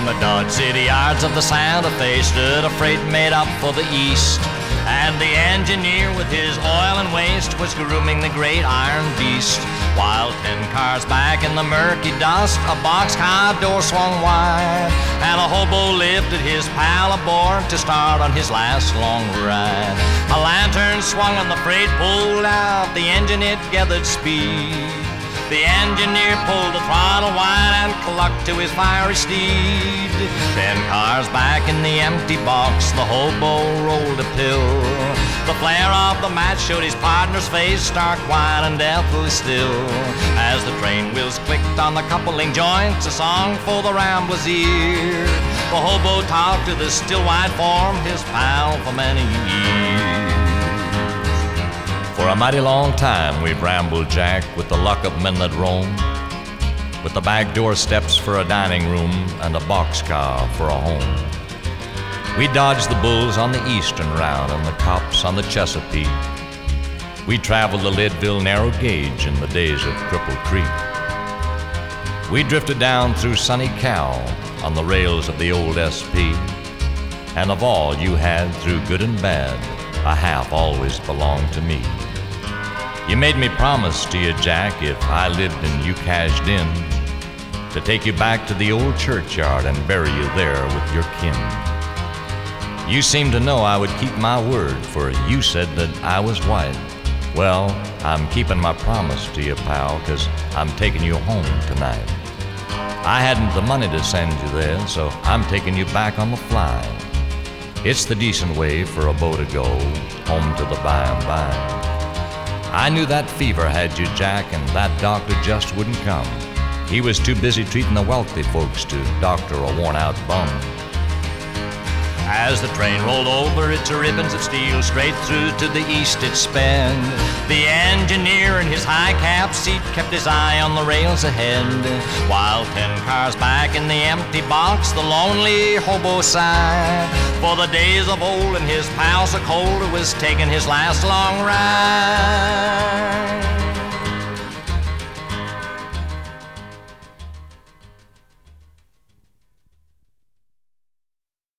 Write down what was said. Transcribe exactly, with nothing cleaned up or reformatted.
the Dodge City yards of the Santa Fe stood a freight made up for the East, and the engineer with his oil and waste was grooming the great iron beast. While ten cars back in the murky dust, a boxcar door swung wide, and a hobo lifted his pal aboard to start on his last long ride. A lantern swung and the freight pulled out, the engine it gathered speed. The engineer pulled the throttle wide and clucked to his fiery steed. Ten cars back in the empty box, the hobo rolled a pill. The flare of the match showed his partner's face, stark white and deathly still. As the train wheels clicked on the coupling joints, a song for the rambler's ear. The hobo talked to the still white form, his pal for many years. For a mighty long time we've rambled, Jack, with the luck of men that roam, with the back door steps for a dining room and a boxcar for a home. We dodged the bulls on the eastern route and the cops on the Chesapeake. We traveled the Leadville narrow gauge in the days of Cripple Creek. We drifted down through sunny Cal on the rails of the old S P, and of all you had through good and bad, a half always belonged to me. You made me promise to you, Jack, if I lived and you cashed in, to take you back to the old churchyard and bury you there with your kin. You seemed to know I would keep my word, for you said that I was white. Well, I'm keeping my promise to you, pal, 'cause I'm taking you home tonight. I hadn't the money to send you there, so I'm taking you back on the fly. It's the decent way for a beau to go home to the by and by. I knew that fever had you, Jack, and that doctor just wouldn't come. He was too busy treating the wealthy folks to doctor a worn-out bum. As the train rolled over its ribbons of steel, straight through to the east it sped. The engineer in his high-cap seat kept his eye on the rails ahead, while ten cars back in the empty box, the lonely hobo sighed. For the days of old and his pal so cold, it was taking his last long ride.